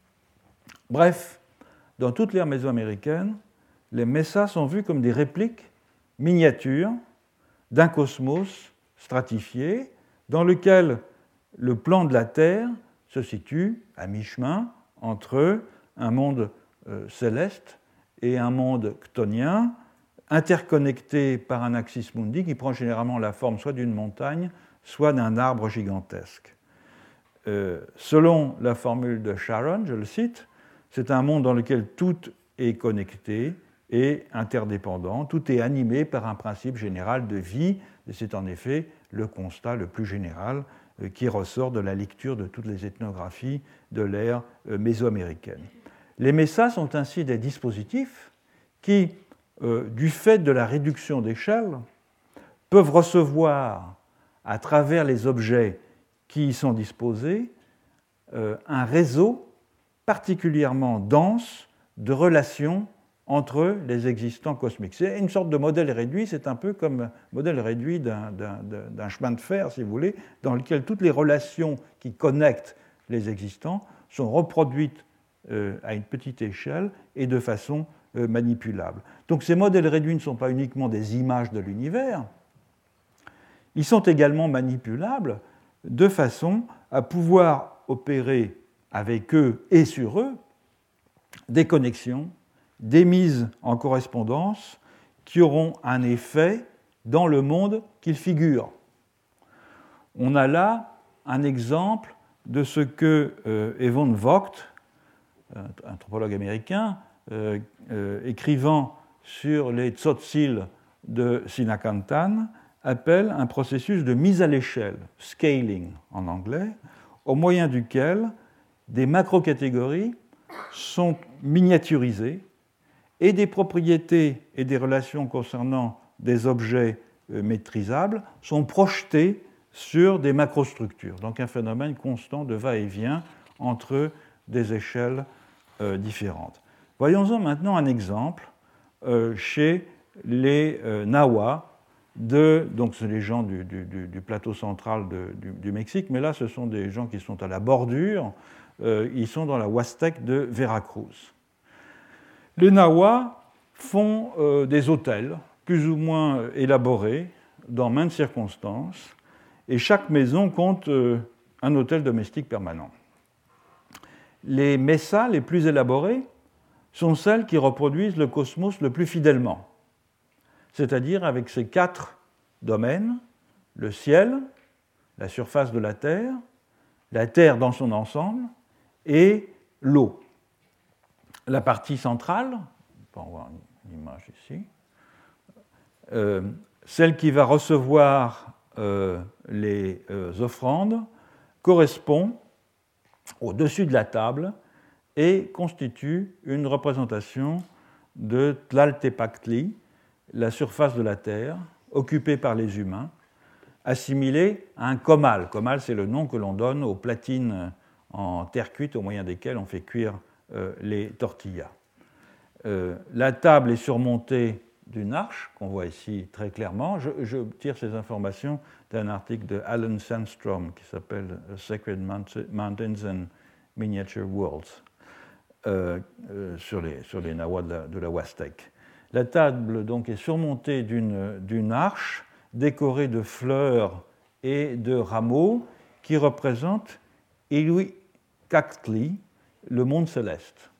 Speaker 2: Bref, dans toute l'ère mésoaméricaine, les Mesas sont vus comme des répliques miniatures d'un cosmos stratifié dans lequel le plan de la Terre se situe à mi-chemin entre un monde céleste et un monde chtonien, interconnecté par un axis mundi qui prend généralement la forme soit d'une montagne, soit d'un arbre gigantesque. Selon la formule de Sharon, je le cite, c'est un monde dans lequel tout est connecté et interdépendant, tout est animé par un principe général de vie, et c'est en effet le constat le plus général qui ressort de la lecture de toutes les ethnographies de l'ère mésoaméricaine. Les Mesas sont ainsi des dispositifs qui, du fait de la réduction d'échelle, peuvent recevoir, à travers les objets qui y sont disposés, un réseau particulièrement dense de relations entre les existants cosmiques. C'est une sorte de modèle réduit, c'est un peu comme un modèle réduit d'un chemin de fer, si vous voulez, dans lequel toutes les relations qui connectent les existants sont reproduites à une petite échelle et de façon manipulable. Donc ces modèles réduits ne sont pas uniquement des images de l'univers, ils sont également manipulables de façon à pouvoir opérer avec eux et sur eux des connexions, des mises en correspondance qui auront un effet dans le monde qu'ils figurent. On a là un exemple de ce que Evan Vogt, anthropologue américain, écrivant sur les tzotzil de Sinakantan appelle un processus de mise à l'échelle, scaling en anglais, au moyen duquel des macrocatégories sont miniaturisées et des propriétés et des relations concernant des objets maîtrisables sont projetées sur des macrostructures. Donc un phénomène constant de va-et-vient entre des échelles différentes. Voyons-en maintenant un exemple chez les Nahuas, donc c'est les gens du plateau central du Mexique, mais là ce sont des gens qui sont à la bordure, ils sont dans la Huastèque de Veracruz. Les Nahuas font des hôtels plus ou moins élaborés dans maintes circonstances, et chaque maison compte un hôtel domestique permanent. Les mesas les plus élaborées sont celles qui reproduisent le cosmos le plus fidèlement, c'est-à-dire avec ces 4 domaines, le ciel, la surface de la Terre dans son ensemble, et l'eau. La partie centrale, on peut voir une image ici, celle qui va recevoir les offrandes, correspond au-dessus de la table et constitue une représentation de Tlaltepactli, la surface de la Terre, occupée par les humains, assimilée à un comal. Comal, c'est le nom que l'on donne aux platines en terre cuite au moyen desquelles on fait cuire les tortillas. La table est surmontée d'une arche, qu'on voit ici très clairement. Je tire ces informations d'un article de Alan Sandstrom qui s'appelle Sacred Mountains and Miniature Worlds sur les Nahuas de la Huastèque. La table donc est surmontée d'une arche décorée de fleurs et de rameaux qui représentent Iluicactli, le monde céleste.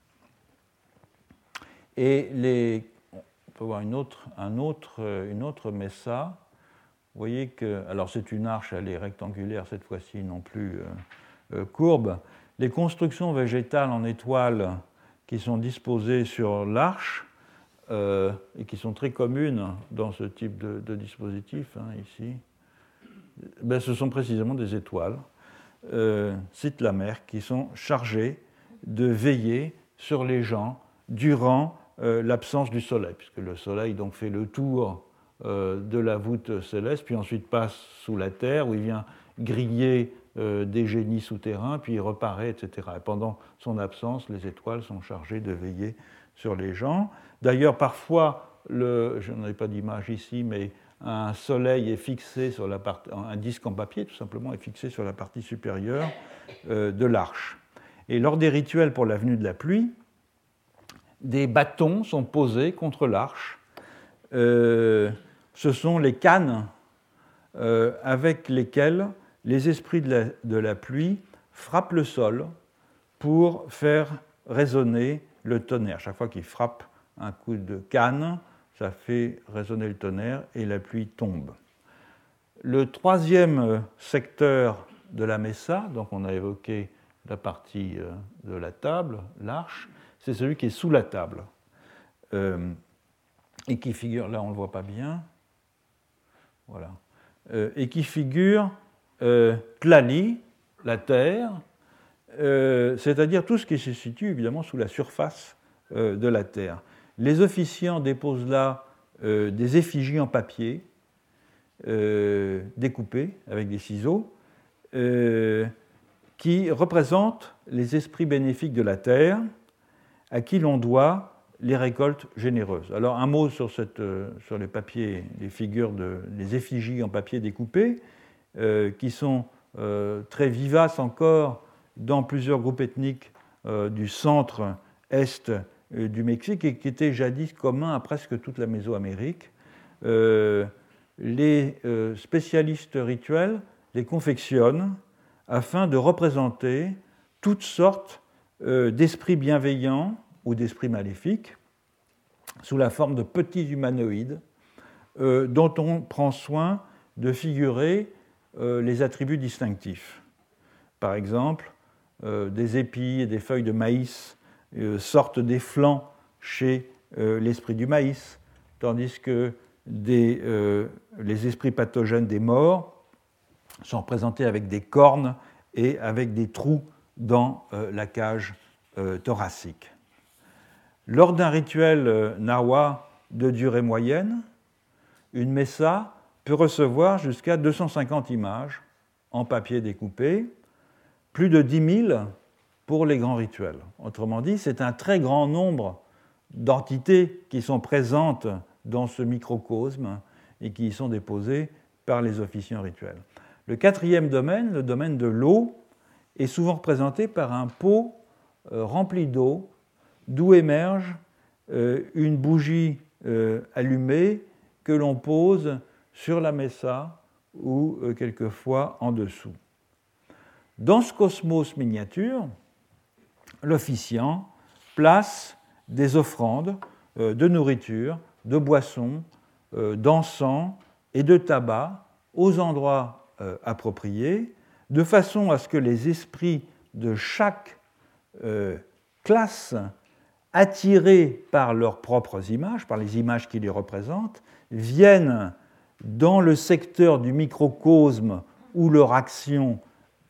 Speaker 2: Et on peut voir une autre mesa. Vous voyez que, alors c'est une arche, elle est rectangulaire cette fois-ci, non plus courbe. Les constructions végétales en étoiles qui sont disposées sur l'arche et qui sont très communes dans ce type de dispositif, ici, ce sont précisément des étoiles, cite la mer, qui sont chargées de veiller sur les gens durant l'absence du soleil, puisque le soleil donc fait le tour de la voûte céleste, puis ensuite passe sous la terre, où il vient griller des génies souterrains, puis il reparaît, etc. Et pendant son absence, les étoiles sont chargées de veiller sur les gens. D'ailleurs, parfois, je n'en ai pas d'image ici, mais un soleil est fixé sur la partie, un disque en papier, tout simplement, est fixé sur la partie supérieure de l'arche. Et lors des rituels pour la venue de la pluie, des bâtons sont posés contre l'arche. Ce sont les cannes avec lesquelles les esprits de la pluie frappent le sol pour faire résonner le tonnerre. Chaque fois qu'ils frappent un coup de canne, ça fait résonner le tonnerre et la pluie tombe. Le troisième secteur de la mesa, donc on a évoqué la partie de la table, l'arche, c'est celui qui est sous la table et qui figure, là on ne le voit pas bien, voilà, et qui figure Tlali, la terre, c'est-à-dire tout ce qui se situe évidemment sous la surface de la terre. Les officiants déposent là des effigies en papier découpées avec des ciseaux qui représentent les esprits bénéfiques de la terre à qui l'on doit les récoltes généreuses. Alors un mot sur les papiers, les figures les effigies en papier découpé, qui sont très vivaces encore dans plusieurs groupes ethniques du centre-est du Mexique et qui étaient jadis communs à presque toute la Mésoamérique. Les spécialistes rituels les confectionnent afin de représenter toutes sortes d'esprits bienveillants ou d'esprits maléfiques sous la forme de petits humanoïdes dont on prend soin de figurer les attributs distinctifs. Par exemple, des épis et des feuilles de maïs sortent des flancs chez l'esprit du maïs, tandis que les esprits pathogènes des morts sont représentés avec des cornes et avec des trous dans la cage thoracique. Lors d'un rituel Nawa de durée moyenne, une messa peut recevoir jusqu'à 250 images en papier découpé, plus de 10 000 pour les grands rituels. Autrement dit, c'est un très grand nombre d'entités qui sont présentes dans ce microcosme et qui y sont déposées par les officiants rituels. Le quatrième domaine, le domaine de l'eau, est souvent représenté par un pot rempli d'eau d'où émerge une bougie allumée que l'on pose sur la messa ou quelquefois en dessous. Dans ce cosmos miniature, l'officiant place des offrandes de nourriture, de boissons, d'encens et de tabac aux endroits appropriés, de façon à ce que les esprits de chaque classe, attirés par leurs propres images, par les images qui les représentent, viennent dans le secteur du microcosme où leur action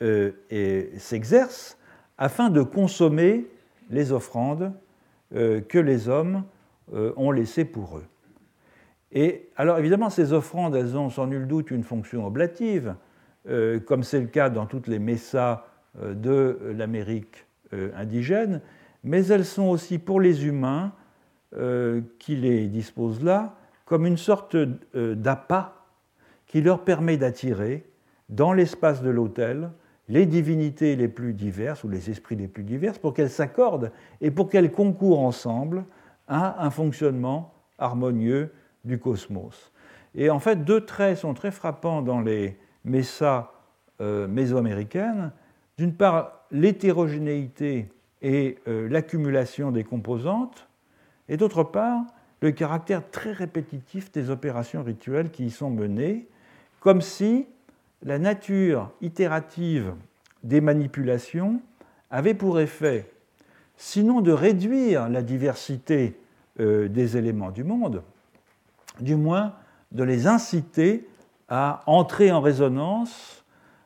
Speaker 2: s'exerce, afin de consommer les offrandes que les hommes ont laissées pour eux. Et alors évidemment, ces offrandes, elles ont sans nul doute une fonction oblative, comme c'est le cas dans toutes les messas de l'Amérique indigène, mais elles sont aussi pour les humains qui les disposent là, comme une sorte d'appât qui leur permet d'attirer dans l'espace de l'autel les divinités les plus diverses ou les esprits les plus divers pour qu'elles s'accordent et pour qu'elles concourent ensemble à un fonctionnement harmonieux du cosmos. Et en fait, deux traits sont très frappants dans les messas mésoaméricaines. D'une part, l'hétérogénéité et l'accumulation des composantes, et d'autre part, le caractère très répétitif des opérations rituelles qui y sont menées, comme si la nature itérative des manipulations avait pour effet, sinon de réduire la diversité des éléments du monde, du moins de les inciter à entrer en résonance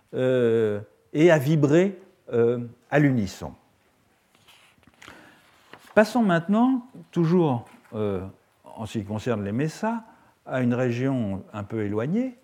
Speaker 2: et à vibrer à l'unisson. Passons maintenant, toujours en ce qui concerne les messas, à une région un peu éloignée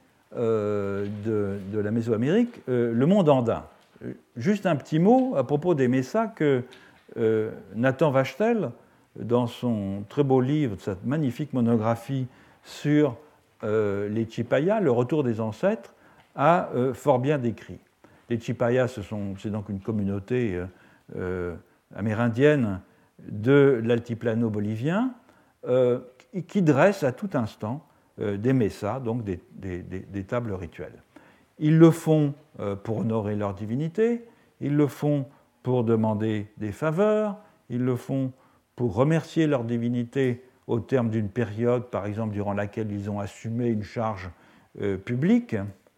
Speaker 2: de la Mésoamérique, le monde andin. Juste un petit mot à propos des messas que Nathan Wachtel, dans son très beau livre, cette magnifique monographie sur les Chipayas, le retour des ancêtres, a fort bien décrit. Les Chipayas, c'est donc une communauté amérindienne de l'altiplano bolivien qui dresse à tout instant des messas, donc des tables rituelles. Ils le font pour honorer leur divinité, ils le font pour demander des faveurs, ils le font pour remercier leur divinité au terme d'une période, par exemple, durant laquelle ils ont assumé une charge publique.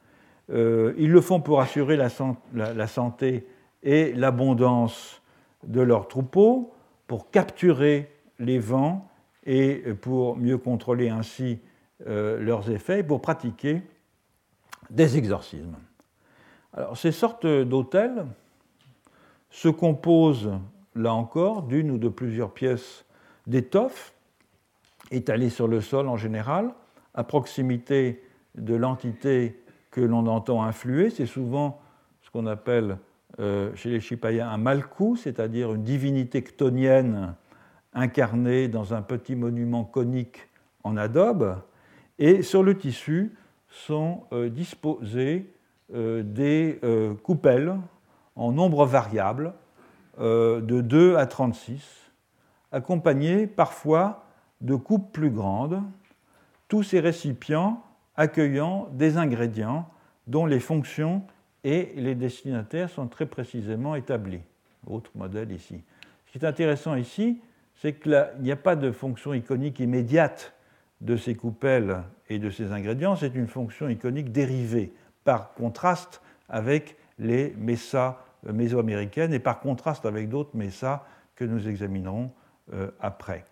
Speaker 2: Ils le font pour assurer la santé et l'abondance de leurs troupeaux, pour capturer les vents et pour mieux contrôler ainsi leurs effets, pour pratiquer des exorcismes. Alors, ces sortes d'autels se composent, là encore, d'une ou de plusieurs pièces d'étoffe étalées sur le sol en général, à proximité de l'entité que l'on entend influer. C'est souvent ce qu'on appelle chez les Chipayas un malku, c'est-à-dire une divinité chtonienne incarnée dans un petit monument conique en adobe, et sur le tissu sont disposées des coupelles en nombre variable de 2 à 36, accompagnées parfois de coupes plus grandes, tous ces récipients accueillant des ingrédients dont les fonctions et les destinataires sont très précisément établis. Autre modèle ici. Ce qui est intéressant ici, c'est qu'il n'y a pas de fonction iconique immédiate de ces coupelles et de ces ingrédients, c'est une fonction iconique dérivée, par contraste avec les messas mésoaméricaines et par contraste avec d'autres messas que nous examinerons après.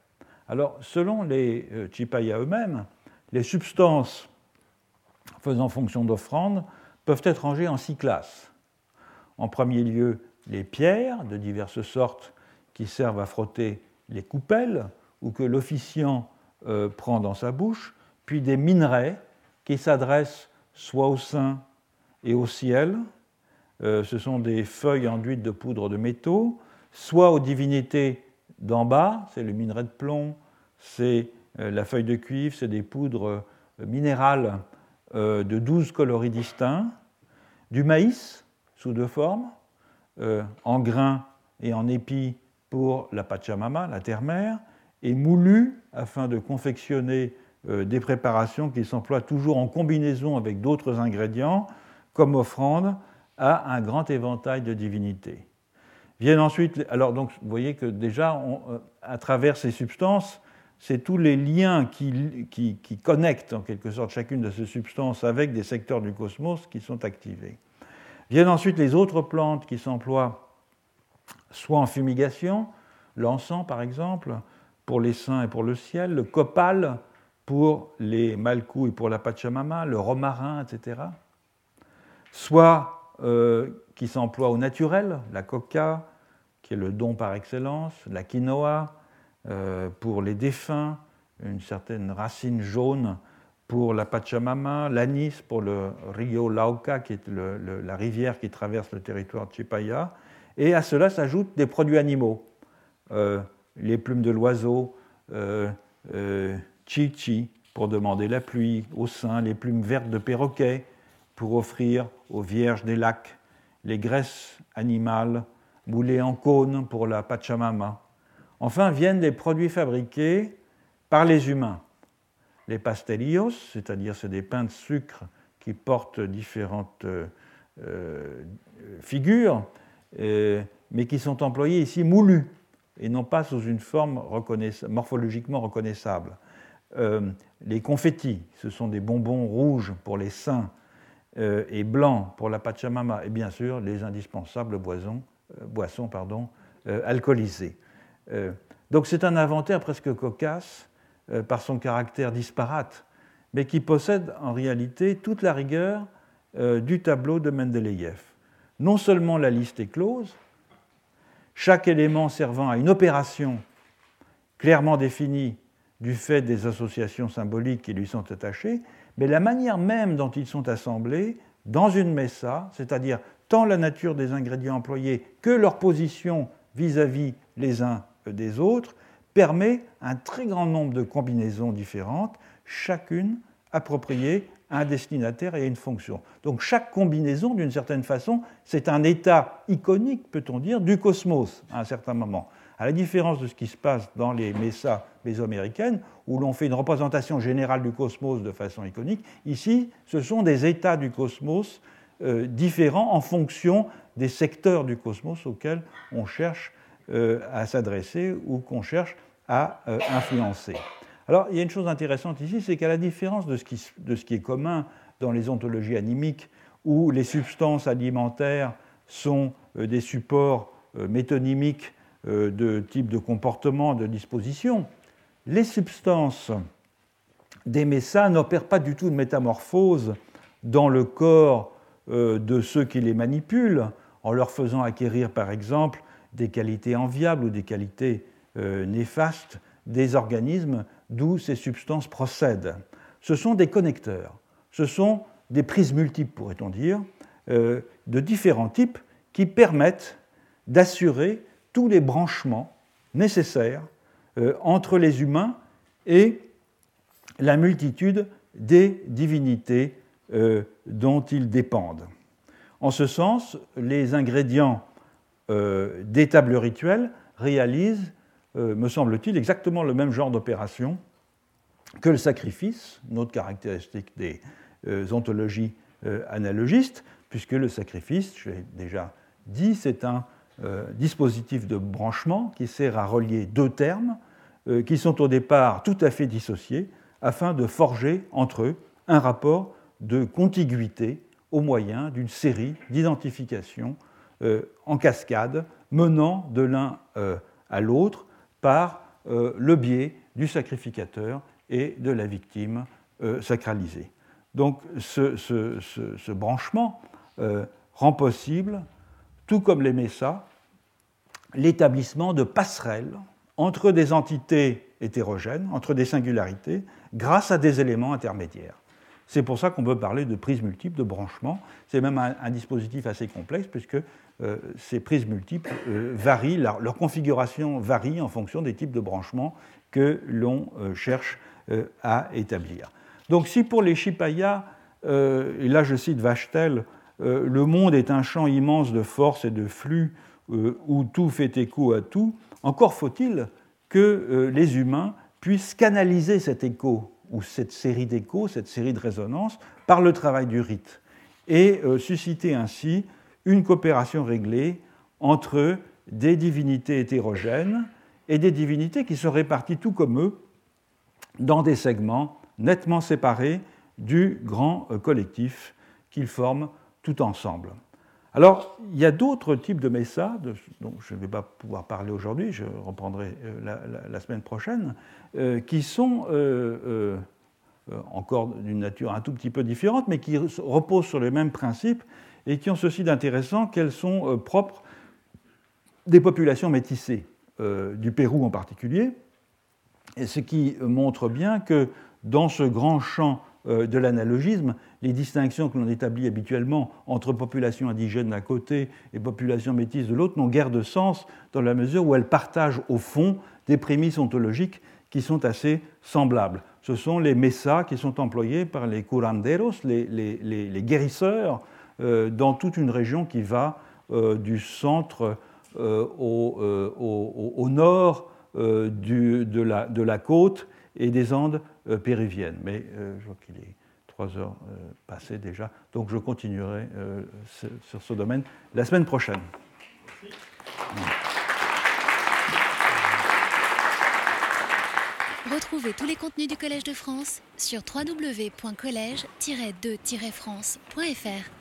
Speaker 2: Alors, selon les Chipaya eux-mêmes, les substances faisant fonction d'offrande peuvent être rangées en 6 classes. En premier lieu, les pierres de diverses sortes qui servent à frotter les coupelles ou que l'officiant prend dans sa bouche, puis des minerais qui s'adressent soit au sein et au ciel, ce sont des feuilles enduites de poudre de métaux, soit aux divinités d'en bas, c'est le minerai de plomb, c'est la feuille de cuivre, c'est des poudres minérales de 12 coloris distincts, du maïs sous 2 formes, en grains et en épis pour la Pachamama, la terre-mère, et moulu afin de confectionner des préparations qui s'emploient toujours en combinaison avec d'autres ingrédients comme offrande à un grand éventail de divinités. Viennent ensuite, alors donc vous voyez que déjà à travers ces substances, c'est tous les liens qui connectent en quelque sorte chacune de ces substances avec des secteurs du cosmos qui sont activés. Viennent ensuite les autres plantes qui s'emploient soit en fumigation, l'encens par exemple, pour les saints et pour le ciel, le copal pour les malkous et pour la Pachamama, le romarin, etc. Soit qui s'emploient au naturel, la coca, qui est le don par excellence, la quinoa, pour les défunts, une certaine racine jaune pour la Pachamama, l'anis pour le Rio Lauca, qui est la rivière qui traverse le territoire de Chipaya, et à cela s'ajoutent des produits animaux, les plumes de l'oiseau, chichi pour demander la pluie, au sein, les plumes vertes de perroquet pour offrir aux vierges des lacs, les graisses animales moulées en cône pour la Pachamama. Enfin viennent les produits fabriqués par les humains. Les pastelillos, c'est-à-dire c'est des pains de sucre qui portent différentes figures, mais qui sont employés ici moulus et non pas sous une forme morphologiquement reconnaissable. Les confettis, ce sont des bonbons rouges pour les saints et blancs pour la Pachamama, et bien sûr les indispensables boissons alcoolisées. Donc c'est un inventaire presque cocasse par son caractère disparate, mais qui possède en réalité toute la rigueur du tableau de Mendeleïev. Non seulement la liste est close, chaque élément servant à une opération clairement définie du fait des associations symboliques qui lui sont attachées, mais la manière même dont ils sont assemblés dans une messa, c'est-à-dire tant la nature des ingrédients employés que leur position vis-à-vis les uns des autres, permet un très grand nombre de combinaisons différentes, chacune appropriée à un destinataire et à une fonction. Donc chaque combinaison, d'une certaine façon, c'est un état iconique, peut-on dire, du cosmos à un certain moment. À la différence de ce qui se passe dans les messas mésoaméricaines, où l'on fait une représentation générale du cosmos de façon iconique, ici, ce sont des états du cosmos différents en fonction des secteurs du cosmos auxquels on cherche à s'adresser ou qu'on cherche à influencer. Alors, il y a une chose intéressante ici, c'est qu'à la différence de ce qui est commun dans les ontologies animiques, où les substances alimentaires sont des supports métonymiques de type de comportement, de disposition, les substances des messas n'opèrent pas du tout de métamorphose dans le corps de ceux qui les manipulent, en leur faisant acquérir, par exemple, des qualités enviables ou des qualités néfastes des organismes d'où ces substances procèdent. Ce sont des connecteurs, ce sont des prises multiples, pourrait-on dire, de différents types qui permettent d'assurer tous les branchements nécessaires entre les humains et la multitude des divinités dont ils dépendent. En ce sens, les ingrédients des tables rituelles réalisent, me semble-t-il, exactement le même genre d'opération que le sacrifice, une autre caractéristique des ontologies analogistes, puisque le sacrifice, je l'ai déjà dit, c'est un dispositif de branchement qui sert à relier deux termes qui sont au départ tout à fait dissociés afin de forger entre eux un rapport de contiguïté au moyen d'une série d'identifications en cascade menant de l'un à l'autre par le biais du sacrificateur et de la victime sacralisée. Donc ce branchement rend possible, tout comme les messas, l'établissement de passerelles entre des entités hétérogènes, entre des singularités, grâce à des éléments intermédiaires. C'est pour ça qu'on peut parler de prises multiples, de branchements. C'est même un dispositif assez complexe, puisque ces prises multiples varient, leur configuration varie en fonction des types de branchements que l'on cherche à établir. Donc si pour les Shipaya, et là je cite Vachtel, le monde est un champ immense de force et de flux où tout fait écho à tout, encore faut-il que les humains puissent canaliser cet écho ou cette série d'échos, cette série de résonances, par le travail du rite, et susciter ainsi une coopération réglée entre des divinités hétérogènes et des divinités qui sont réparties tout comme eux dans des segments nettement séparés du grand collectif qu'ils forment tout ensemble. Alors, il y a d'autres types de messas, dont je ne vais pas pouvoir parler aujourd'hui, je reprendrai la semaine prochaine, qui sont encore d'une nature un tout petit peu différente, mais qui reposent sur les mêmes principes et qui ont ceci d'intéressant qu'elles sont propres des populations métissées, du Pérou en particulier, et ce qui montre bien que dans ce grand champ de l'analogisme, les distinctions que l'on établit habituellement entre populations indigènes d'un côté et populations métisses de l'autre n'ont guère de sens dans la mesure où elles partagent au fond des prémices ontologiques qui sont assez semblables. Ce sont les messas qui sont employés par les curanderos, les guérisseurs, dans toute une région qui va du centre au nord de la côte et des Andes péruviennes. Mais je vois qu'il est 3 heures passées déjà, donc je continuerai sur ce domaine la semaine prochaine. Merci.
Speaker 1: Retrouvez tous les contenus du Collège de France sur www.collège-2-france.fr.